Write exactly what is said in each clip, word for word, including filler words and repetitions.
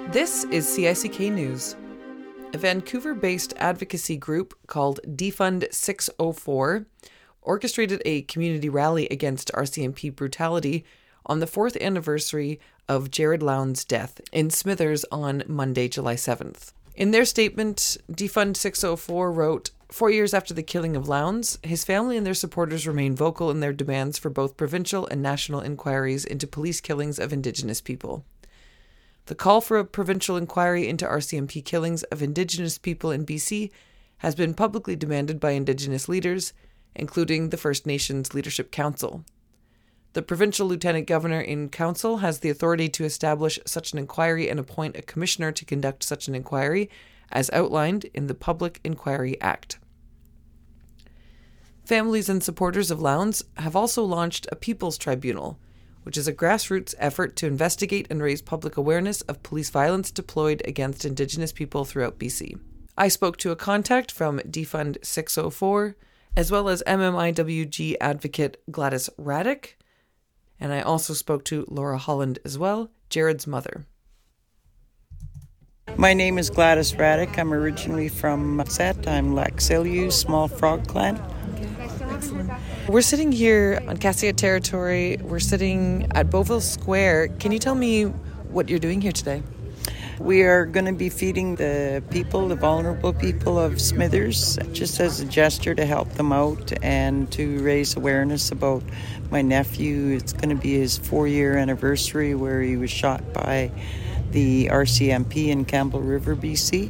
This is C I C K News. A Vancouver-based advocacy group called Defund six oh four orchestrated a community rally against R C M P brutality on the fourth anniversary of Jared Lowndes' death in Smithers on Monday, July seventh. In their statement, Defund six oh four wrote, "Four years after the killing of Lowndes, his family and their supporters remain vocal in their demands for both provincial and national inquiries into police killings of Indigenous people. The call for a provincial inquiry into R C M P killings of Indigenous people in B C has been publicly demanded by Indigenous leaders, including the First Nations Leadership Council. The provincial lieutenant governor in council has the authority to establish such an inquiry and appoint a commissioner to conduct such an inquiry, as outlined in the Public Inquiry Act." Families and supporters of Lowndes have also launched a People's Tribunal, which is a grassroots effort to investigate and raise public awareness of police violence deployed against Indigenous people throughout B C. I spoke to a contact from Defund six oh four, as well as M M I W G advocate Gladys Raddick, and I also spoke to Laura Holland as well, Jared's mother. My name is Gladys Raddick. I'm originally from Set. I'm Laxiliu, Small Frog Clan. Excellent. We're sitting here on Cassia territory. We're sitting at Beauville Square. Can you tell me what you're doing here today? We are going to be feeding the people, the vulnerable people of Smithers, just as a gesture to help them out and to raise awareness about my nephew. It's going to be his four-year anniversary where he was shot by the R C M P in Campbell River, B C,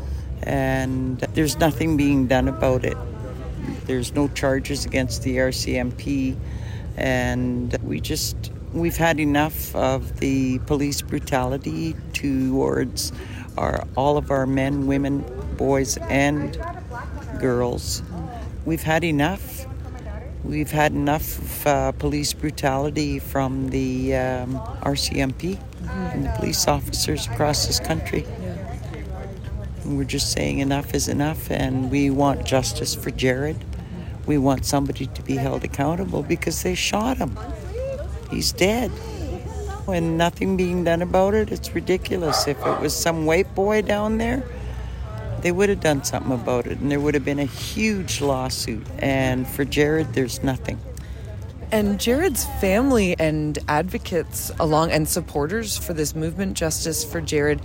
and there's nothing being done about it. There's no charges against the R C M P, and we just, we've had enough of the police brutality towards our, all of our men, women, boys, and girls. We've had enough. We've had enough of uh, police brutality from the um, R C M P and the police officers across this country. And we're just saying enough is enough, and we want justice for Jared. We want somebody to be held accountable because they shot him. He's dead. And nothing being done about it, it's ridiculous. If it was some white boy down there, they would have done something about it, and there would have been a huge lawsuit. And for Jared, there's nothing. And Jared's family and advocates along and supporters for this movement, Justice for Jared,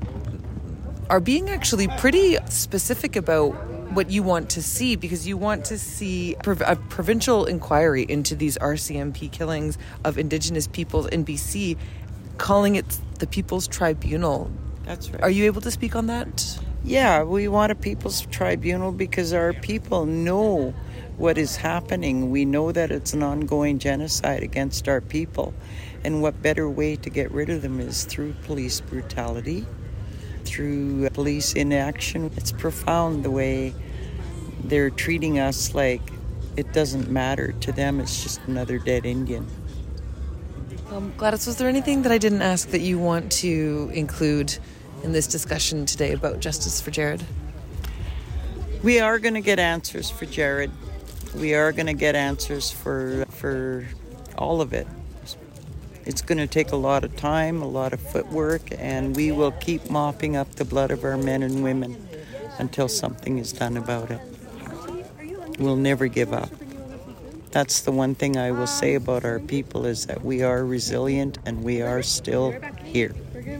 are being actually pretty specific about what you want to see, because you want to see a provincial inquiry into these R C M P killings of Indigenous peoples in B C, calling it the People's Tribunal. That's right. Are you able to speak on that? Yeah, we want a People's Tribunal because our people know what is happening. We know that it's an ongoing genocide against our people, and what better way to get rid of them is through police brutality, through police inaction. It's profound the way they're treating us like it doesn't matter to them. It's just another dead Indian. Um, Gladys, was there anything that I didn't ask that you want to include in this discussion today about Justice for Jared? We are going to get answers for Jared. We are going to get answers for for all of it. It's going to take a lot of time, a lot of footwork, and we will keep mopping up the blood of our men and women until something is done about it. We'll never give up. That's the one thing I will say about our people, is that we are resilient and we are still here.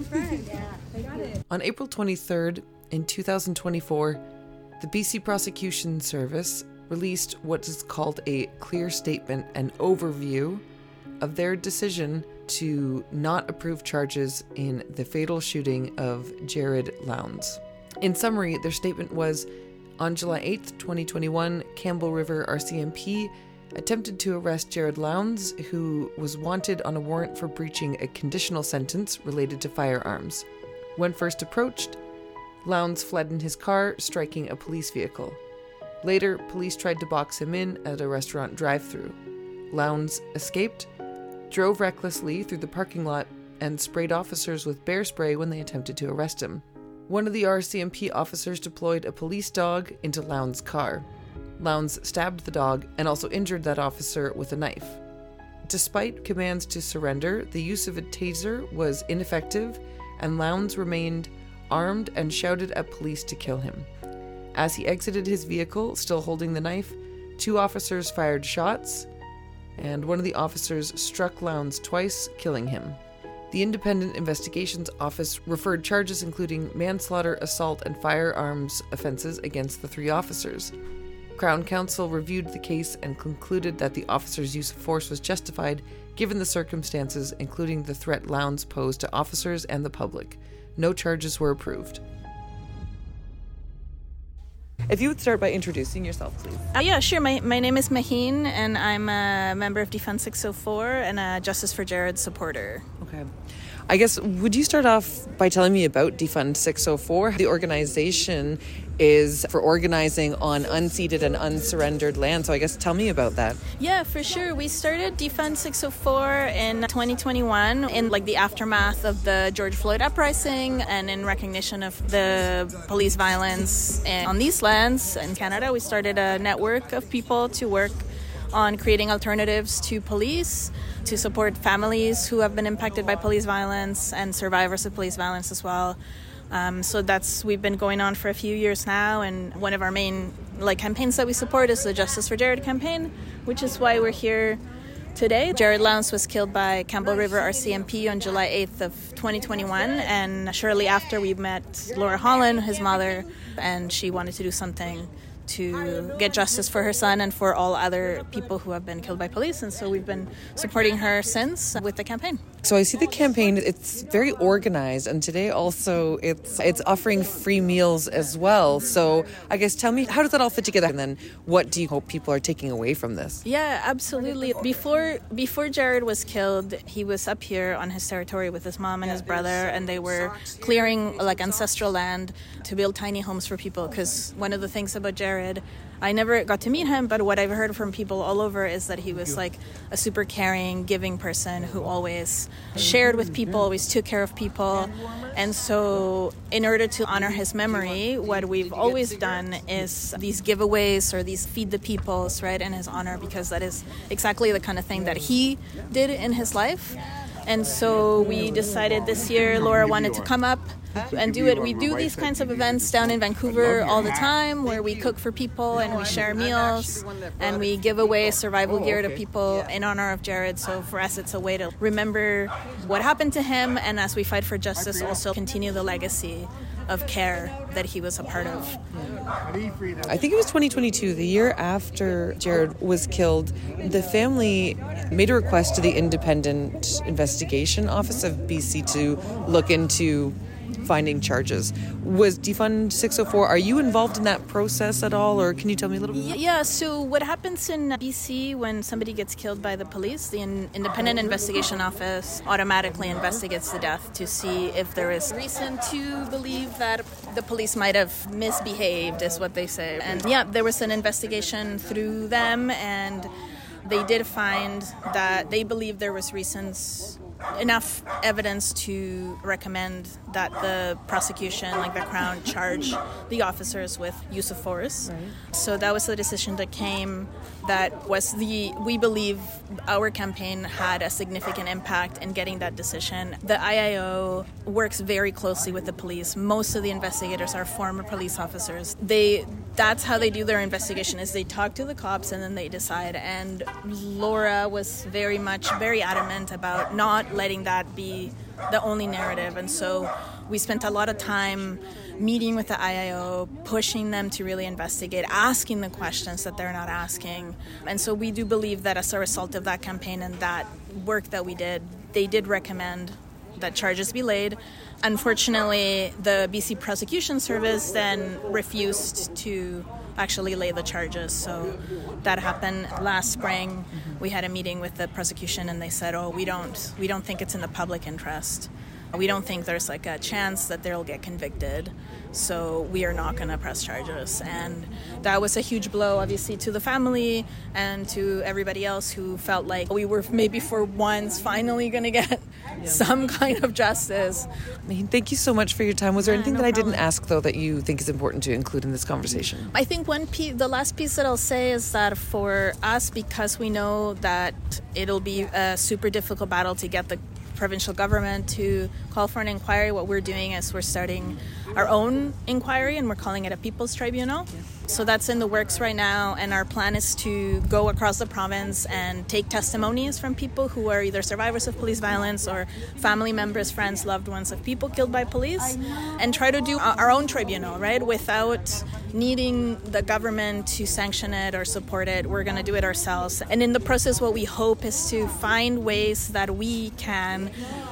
On April twenty-third, in two thousand twenty-four, the B C Prosecution Service released what is called a clear statement, an overview of their decision to not approve charges in the fatal shooting of Jared Lowndes. In summary, their statement was, on July eighth, twenty twenty-one, Campbell River R C M P attempted to arrest Jared Lowndes, who was wanted on a warrant for breaching a conditional sentence related to firearms. When first approached, Lowndes fled in his car, striking a police vehicle. Later, police tried to box him in at a restaurant drive-thru. Lowndes escaped, drove recklessly through the parking lot, and sprayed officers with bear spray when they attempted to arrest him. One of the R C M P officers deployed a police dog into Lowndes' car. Lowndes stabbed the dog and also injured that officer with a knife. Despite commands to surrender, the use of a taser was ineffective, and Lowndes remained armed and shouted at police to kill him. As he exited his vehicle, still holding the knife, two officers fired shots, and one of the officers struck Lowndes twice, killing him. The Independent Investigations Office referred charges including manslaughter, assault, and firearms offenses against the three officers. Crown Counsel reviewed the case and concluded that the officers' use of force was justified given the circumstances, including the threat Lowndes posed to officers and the public. No charges were approved. If you would start by introducing yourself, please. Uh, yeah, sure. My my name is Maheen, and I'm a member of Defund six oh four and a Justice for Jared supporter. Okay. I guess, would you start off by telling me about Defund six oh four? The organization is for organizing on unceded and unsurrendered land, so I guess tell me about that. Yeah, for sure. We started Defund six oh four in twenty twenty-one in like the aftermath of the George Floyd uprising and in recognition of the police violence on these lands in Canada. We started a network of people to work on creating alternatives to police, to support families who have been impacted by police violence and survivors of police violence as well. Um, so that's we've been going on for a few years now, and one of our main like campaigns that we support is the Justice for Jared campaign, which is why we're here today. Jared Lowndes was killed by Campbell River R C M P on July eighth of twenty twenty-one, and shortly after we met Laura Holland, his mother, and she wanted to do something to get justice for her son and for all other people who have been killed by police. And so we've been supporting her since with the campaign. So I see the campaign, it's very organized, and today also it's it's offering free meals as well. So I guess tell me, how does that all fit together? And then what do you hope people are taking away from this? Yeah, absolutely. Before before Jared was killed, he was up here on his territory with his mom and his brother, and they were clearing like ancestral land to build tiny homes for people. Because one of the things about Jared, I never got to meet him, but what I've heard from people all over is that he was like a super caring, giving person who always shared with people, always took care of people. And so in order to honor his memory, what we've always done is these giveaways or these feed the peoples, right, in his honor, because that is exactly the kind of thing that he did in his life. And so we decided this year Laura wanted to come up and do it. We do these kinds of events down in Vancouver all the time where we cook for people and we share meals and we give away survival gear to people in honor of Jared. So for us, it's a way to remember what happened to him, and as we fight for justice, also continue the legacy of care that he was a part of. I think it was twenty twenty-two, the year after Jared was killed. The family made a request to the Independent Investigation Office of B C to look into finding charges. Was Defund six oh four, are you involved in that process at all, or can you tell me a little bit? Yeah, so what happens in B C when somebody gets killed by the police, the Independent Investigation Office automatically investigates the death to see if there is reason to believe that the police might have misbehaved, is what they say. And yeah, there was an investigation through them, and they did find that they believe there was reasons, enough evidence to recommend that the prosecution, like the Crown, charge the officers with use of force. Right. So that was the decision that came. That was the, we believe our campaign had a significant impact in getting that decision. The I I O works very closely with the police. Most of the investigators are former police officers. They, that's how they do their investigation, is they talk to the cops and then they decide. And Laura was very much, very adamant about not letting that be the only narrative. And so we spent a lot of time meeting with the I I O, pushing them to really investigate, asking the questions that they're not asking. And so we do believe that as a result of that campaign and that work that we did, they did recommend that charges be laid. Unfortunately, the B C Prosecution Service then refused to actually lay the charges. So that happened last spring. We had a meeting with the prosecution and they said, oh, we don't we don't think it's in the public interest. We don't think there's like a chance that they'll get convicted, so we are not going to press charges. And that was a huge blow, obviously, to the family and to everybody else who felt like we were maybe for once finally going to get yeah. some kind of justice. I mean, thank you so much for your time. Was there yeah, anything no that I problem. didn't ask, though, that you think is important to include in this conversation? I think one piece, the last piece that I'll say is that for us, because we know that it'll be a super difficult battle to get the provincial government to call for an inquiry. What we're doing is we're starting our own inquiry, and we're calling it a People's Tribunal. Yeah. So that's in the works right now, and our plan is to go across the province and take testimonies from people who are either survivors of police violence or family members, friends, loved ones of people killed by police, and try to do our own tribunal, right? Without needing the government to sanction it or support it, we're going to do it ourselves. And in the process, what we hope is to find ways that we can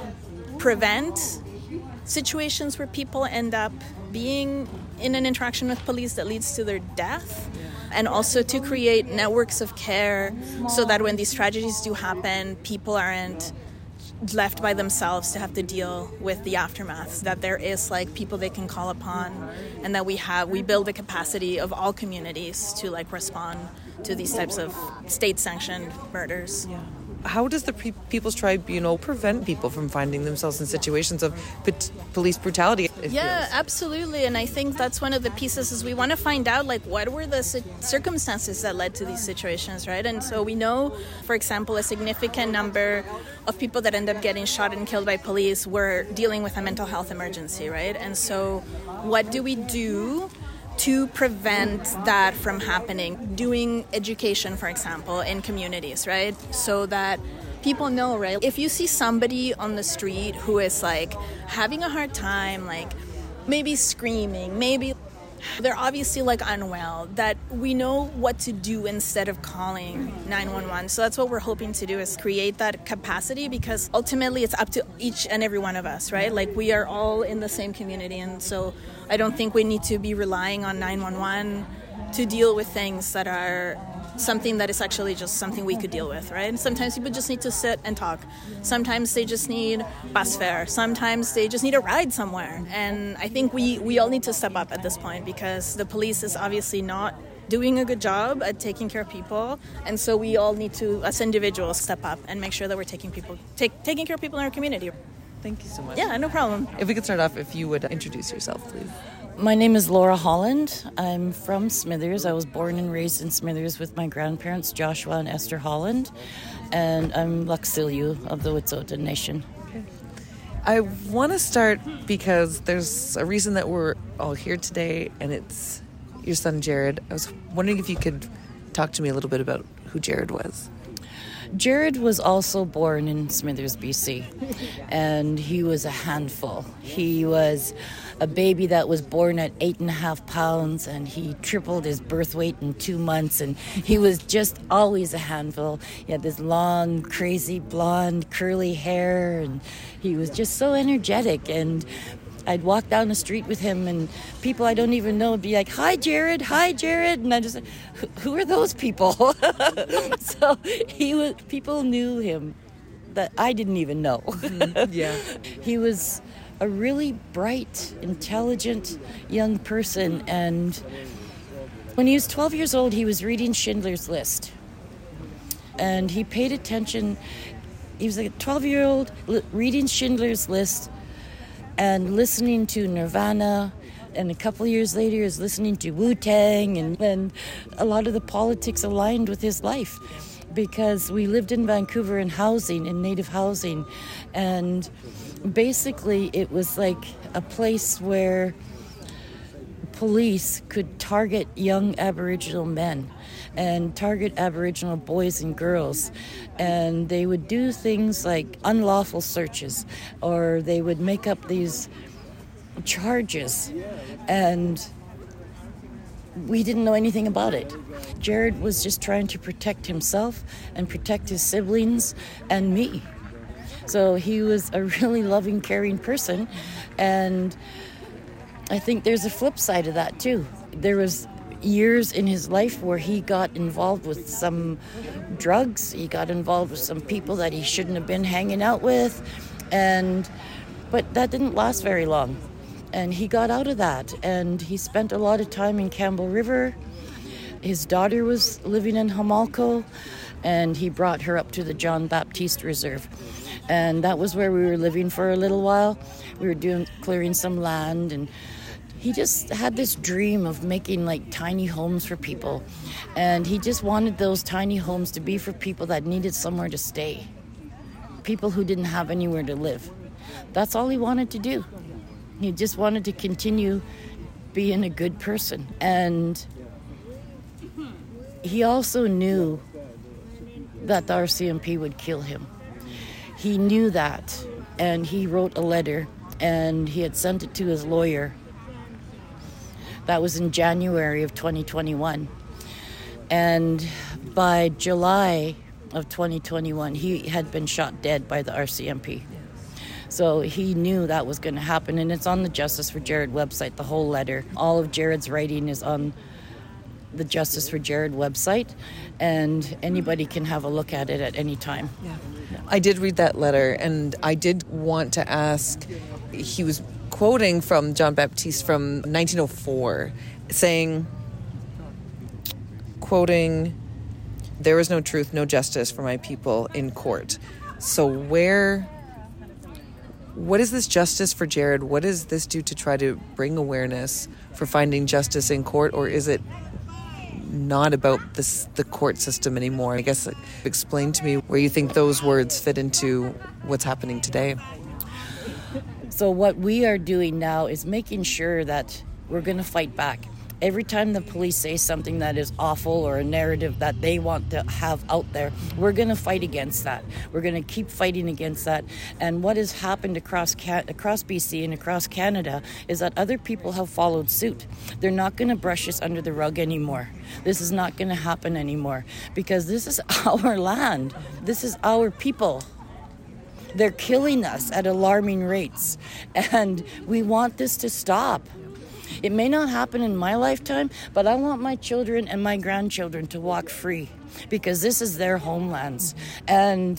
prevent situations where people end up being in an interaction with police that leads to their death, and also to create networks of care so that when these tragedies do happen, people aren't left by themselves to have to deal with the aftermath, that there is like people they can call upon, and that we have we build the capacity of all communities to like respond to these types of state-sanctioned murders. Yeah. How does the Pre- People's Tribunal prevent people from finding themselves in situations of p- police brutality? Yeah, feels? absolutely. And I think that's one of the pieces is we want to find out, like, what were the c- circumstances that led to these situations, right? And so we know, for example, a significant number of people that end up getting shot and killed by police were dealing with a mental health emergency, right? And so what do we do to prevent that from happening? Doing education, for example, in communities, right? So that people know, right? If you see somebody on the street who is like having a hard time, like maybe screaming, maybe they're obviously like unwell, that we know what to do instead of calling nine one one. So that's what we're hoping to do, is create that capacity, because ultimately it's up to each and every one of us, right? Like we are all in the same community, and so I don't think we need to be relying on nine one one to deal with things that are something that is actually just something we could deal with, right? And sometimes people just need to sit and talk. Sometimes they just need bus fare. Sometimes they just need a ride somewhere. And I think we, we all need to step up at this point, because the police is obviously not doing a good job at taking care of people. And so we all need to, as individuals, step up and make sure that we're taking people, take, taking care of people in our community. Thank you so much. Yeah, no problem. If we could start off, if you would introduce yourself, please. My name is Laura Holland. I'm from Smithers. I was born and raised in Smithers with my grandparents, Joshua and Esther Holland, and I'm Laksiliu of the Wet'suwet'en Nation. Okay. I want to start because there's a reason that we're all here today, and it's your son, Jared. I was wondering if you could talk to me a little bit about who Jared was. Jared was also born in Smithers, B C, and he was a handful. He was a baby that was born at eight and a half pounds, and he tripled his birth weight in two months, and he was just always a handful. He had this long, crazy, blonde, curly hair, and he was just so energetic. And I'd walk down the street with him, and people I don't even know would be like, "Hi, Jared! Hi, Jared!" And I just, who are those people? So he was. People knew him that I didn't even know. Mm-hmm. Yeah, he was a really bright, intelligent young person, and when he was twelve years old, he was reading Schindler's List, and he paid attention. He was like a twelve-year-old reading Schindler's List and listening to Nirvana, and a couple years later he was listening to Wu-Tang, and, and a lot of the politics aligned with his life, because we lived in Vancouver in housing, in native housing, and basically it was like a place where police could target young Aboriginal men and target Aboriginal boys and girls, and they would do things like unlawful searches, or they would make up these charges, and we didn't know anything about it. Jared was just trying to protect himself and protect his siblings and me. So he was a really loving, caring person, and I think there's a flip side of that too. There was years in his life where he got involved with some drugs. He got involved with some people that he shouldn't have been hanging out with, and but that didn't last very long. And he got out of that, and he spent a lot of time in Campbell River. His daughter was living in Hamalco, and he brought her up to the John Baptiste Reserve. And that was where we were living for a little while. We were doing clearing some land, and he just had this dream of making like tiny homes for people. And he just wanted those tiny homes to be for people that needed somewhere to stay. people who didn't have anywhere to live. That's all he wanted to do. He just wanted to continue being a good person. And he also knew that the R C M P would kill him. He knew that, and he wrote a letter, and he had sent it to his lawyer. That was in January of twenty twenty-one. And by July of twenty twenty-one, he had been shot dead by the R C M P. So he knew that was going to happen, and it's on the Justice for Jared website, the whole letter. All of Jared's writing is on the Justice for Jared website, and anybody can have a look at it at any time. Yeah. I did read that letter, and I did want to ask, he was quoting from John Baptiste from nineteen oh four, saying, quoting, "There is no truth, no justice for my people in court." So where, what is this Justice for Jared? What does this do to try to bring awareness for finding justice in court, or is it not about this, the court system anymore? I guess explain to me where you think those words fit into what's happening today. So what we are doing now is making sure that we're going to fight back. Every time the police say something that is awful or a narrative that they want to have out there, we're going to fight against that. We're going to keep fighting against that. And what has happened across Ca- across B C and across Canada is that other people have followed suit. They're not going to brush us under the rug anymore. This is not going to happen anymore because this is our land. This is our people. They're killing us at alarming rates, and we want this to stop. It may not happen in my lifetime, but I want my children and my grandchildren to walk free because this is their homelands. And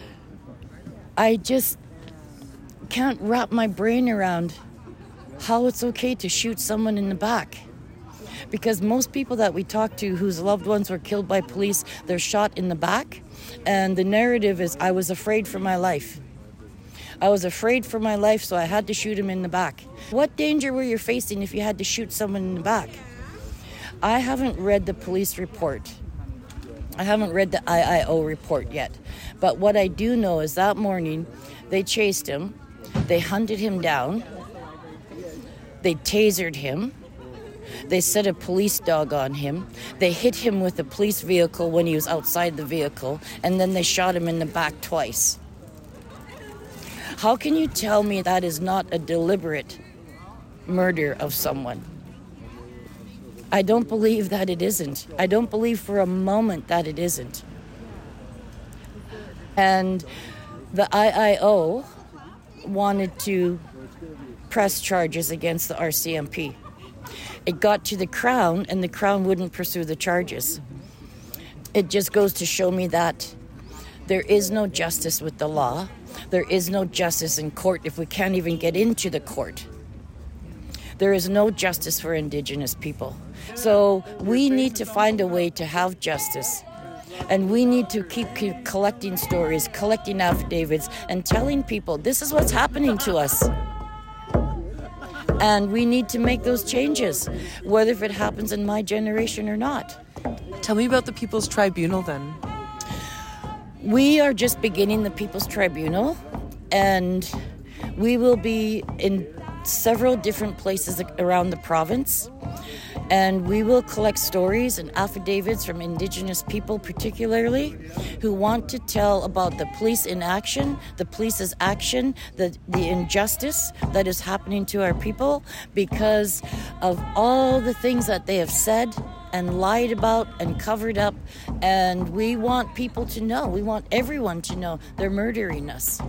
I just can't wrap my brain around how it's okay to shoot someone in the back. Because most people that we talk to whose loved ones were killed by police, they're shot in the back. And the narrative is, I was afraid for my life. I was afraid for my life, so I had to shoot him in the back. What danger were you facing if you had to shoot someone in the back? I haven't read the police report. I haven't read the I I O report yet. But what I do know is that morning, they chased him, they hunted him down, they tasered him, they set a police dog on him, they hit him with a police vehicle when he was outside the vehicle, and then they shot him in the back twice. How can you tell me that is not a deliberate murder of someone? I don't believe that it isn't. I don't believe for a moment that it isn't. And the I I O wanted to press charges against the R C M P. It got to the Crown, and the Crown wouldn't pursue the charges. It just goes to show me that there is no justice with the law. There is no justice in court if we can't even get into the court. There is no justice for Indigenous people. So we need to find a way to have justice. And we need to keep, keep collecting stories, collecting affidavits, and telling people this is what's happening to us. And we need to make those changes, whether if it happens in my generation or not. Tell me about the People's Tribunal then. We are just beginning the People's Tribunal, and we will be in several different places around the province, and we will collect stories and affidavits from Indigenous people particularly who want to tell about the police inaction, the police's action, the, the injustice that is happening to our people because of all the things that they have said and lied about and covered up, and we want people to know, we want everyone to know they're murdering us.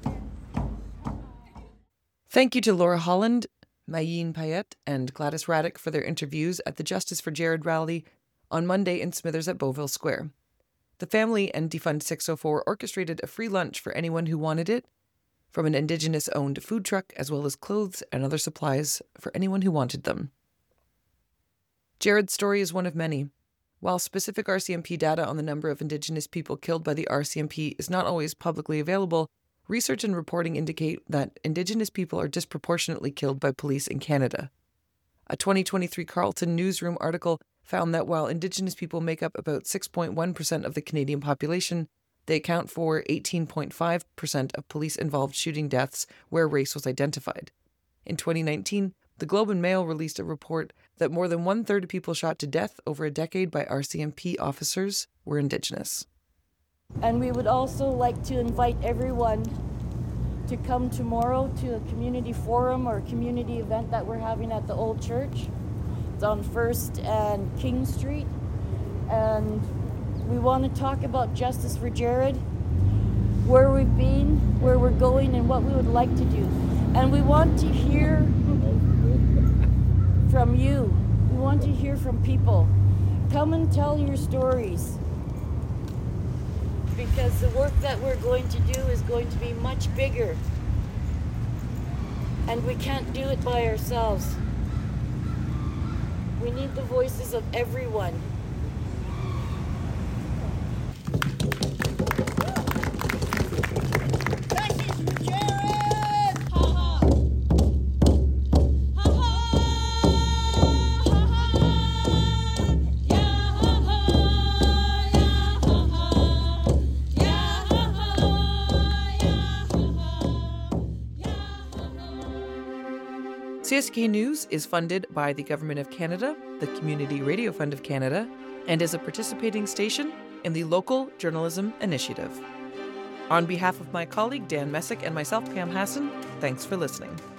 Thank you to Laura Holland, Mayeen Payette, and Gladys Raddick for their interviews at the Justice for Jared rally on Monday in Smithers at Beauville Square. The family and Defund six oh four orchestrated a free lunch for anyone who wanted it, from an Indigenous-owned food truck, as well as clothes and other supplies for anyone who wanted them. Jared's story is one of many. While specific R C M P data on the number of Indigenous people killed by the R C M P is not always publicly available, research and reporting indicate that Indigenous people are disproportionately killed by police in Canada. A twenty twenty-three Carleton Newsroom article found that while Indigenous people make up about six point one percent of the Canadian population, They account for eighteen point five percent of police-involved shooting deaths where race was identified. In twenty nineteen, the Globe and Mail released a report that more than one-third of people shot to death over a decade by R C M P officers were Indigenous. And we would also like to invite everyone to come tomorrow to a community forum or community event that we're having at the old church. It's on First and King Street. And we want to talk about justice for Jared, where we've been, where we're going, and what we would like to do. And we want to hear from you. We want to hear from people. Come and tell your stories. Because the work that we're going to do is going to be much bigger. And we can't do it by ourselves. We need the voices of everyone. C S K News is funded by the Government of Canada, the Community Radio Fund of Canada, and is a participating station in the Local Journalism Initiative. On behalf of my colleague Dan Messick and myself, Pam Hassan, thanks for listening.